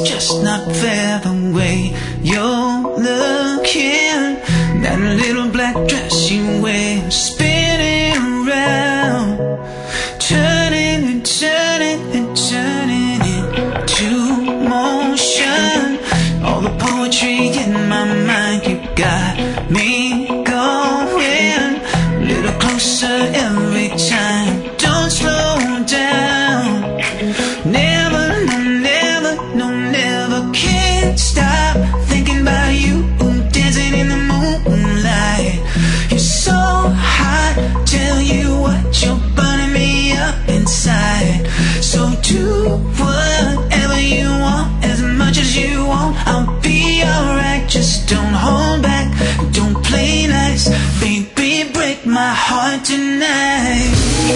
just not fair the way you're looking. That little black dress you wear, spinning around, turning and turning and turning into motion. All the poetry in my mind, you got me going a little closer every time. Don't slow down. Never, no, never, no, never. Can't stop thinking about you, dancing in the moonlight. You're so hot, tell you what, you're burning me up inside. So do whatever you want, as much as you want. I'll be alright, just don't hold back, don't play nice. Baby, break my heart tonight.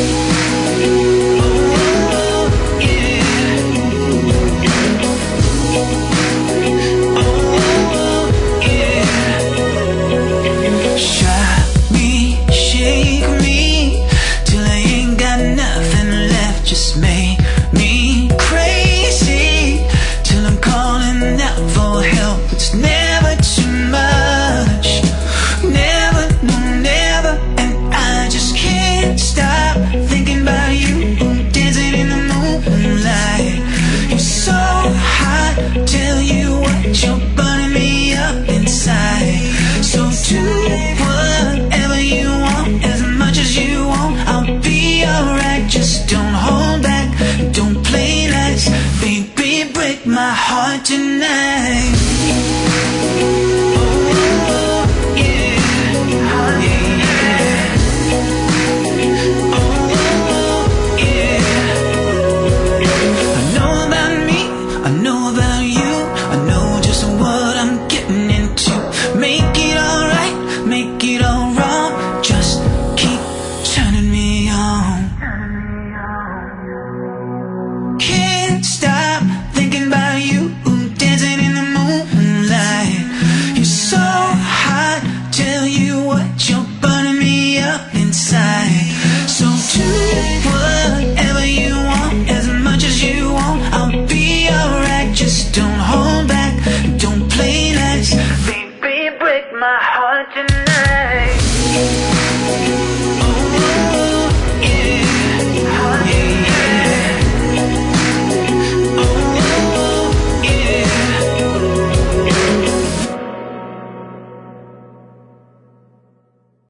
Just make me crazy till I'm calling out for help. It's never too much, never, no, never. And I just can't stop thinking about you, dancing in the moonlight. You're so hot, tell you what, you're burning me up inside. So do whatever you want, as much as you want. I'll be alright, just don't hold back, don't play nice. Baby, break my heart tonight.